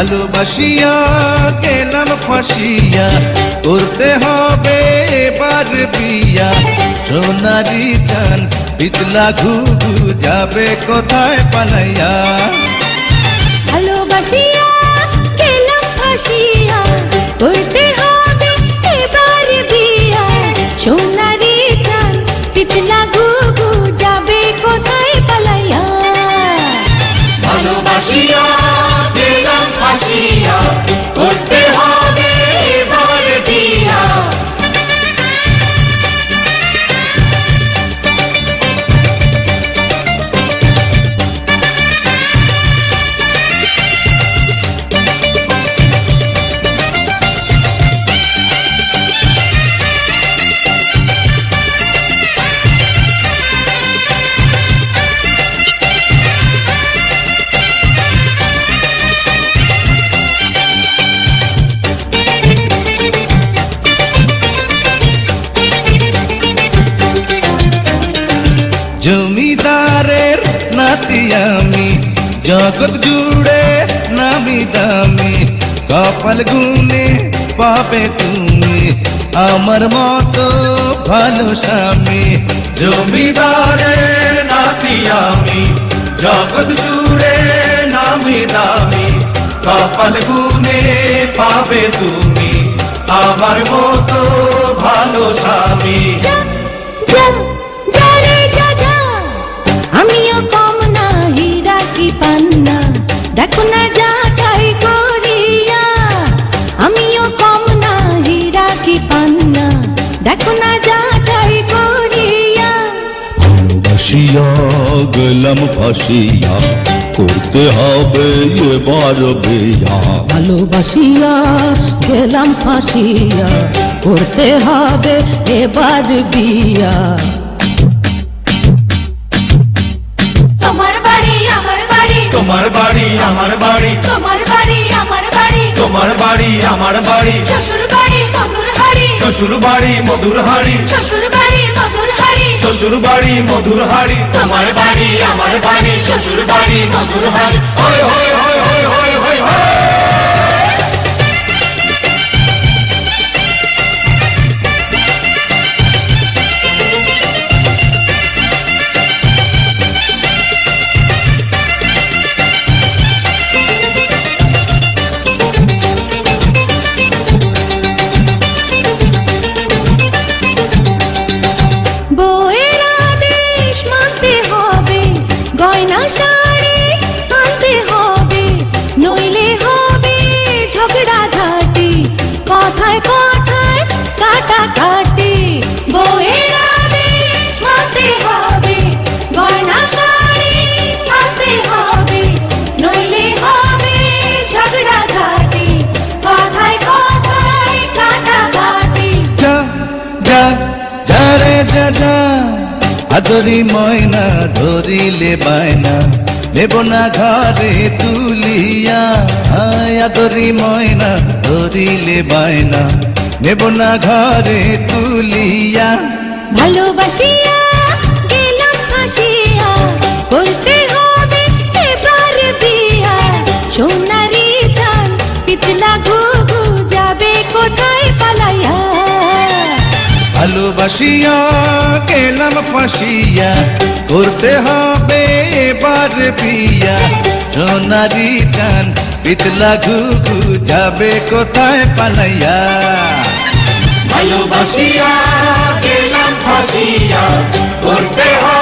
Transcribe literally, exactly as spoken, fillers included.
ভালোবাসিয়া গেলাম ফাঁসিয়া করতে হবে এবার বিয়া সোনারি চান পিতলা ঘুঘু যাবে কোথায় পালাইয়া ভালোবাসিয়া গেলাম ফাঁসিয়া করতে হবে এবার বিয়া সোনারি চান পিতলা ঘুঘু যাবে কোথায় পালাইয়া ভালোবাসিয়া গেলাম ফাঁসিয়া করতে হবে এবার বিয়া জমিদারের নাতি আমি জগৎ জুড়ে নামি দামি কপাল গুনে পাবে তুমি আমার মতো ভালো স্বামী জমিদারের নাতি আমি জগৎ জুড়ে নামি দামি কপাল গুনে পাবে তুমি আমার মতো ভালো স্বামী আমিও কম না হীরা কি পান্না দেখো না যাচাই করিয়া আমিও কম না হীরা কি পান্না দেখো না যাচাই করিয়া ভালোবাসিয়া গেলাম ফাঁসিয়া করতে হবে এবার বিয়া ভালোবাসিয়া গেলাম ফাঁসিয়া করতে হবে এবার বিয়া তোমার বাড়ি আমার বাড়ি তোমার বাড়ি আমার বাড়ি তোমার বাড়ি আমার বাড়ি তোমার বাড়ি আমার বাড়ি শ্বশুর বাড়ি মধুর হাড়ি শ্বশুর বাড়ি মধুর হাড়ি শ্বশুর বাড়ি মধুর হাড়ি শ্বশুর বাড়ি মধুর হাড়ি তোমার বাড়ি আমার বাড়ি শ্বশুর বাড়ি মধুর হাড়ি হয় হয় হয় হয় হয় হয় হয় আদরি ময়না ধরিলে বায়না নেব না ঘরে তুলিয়া আদরি ময়না ধরিলে বায়না নেব না ঘরে তুলিয়া ভালোবাসিয়া গেলাম ফাঁসিয়া করতে হবে এবার বিয়া সোনারি চান পিতলা ঘুঘু যাবে কোথায় পালাইয়া ভালোবাসিয়া গেলাম ফাঁসিয়া করতে হবে এবার বিয়া সোনারি চান পিতলা ঘুঘু যাবে কোথায় পালাইয়া ভালোবাসিয়া গেলাম ফাঁসিয়া করতে হবে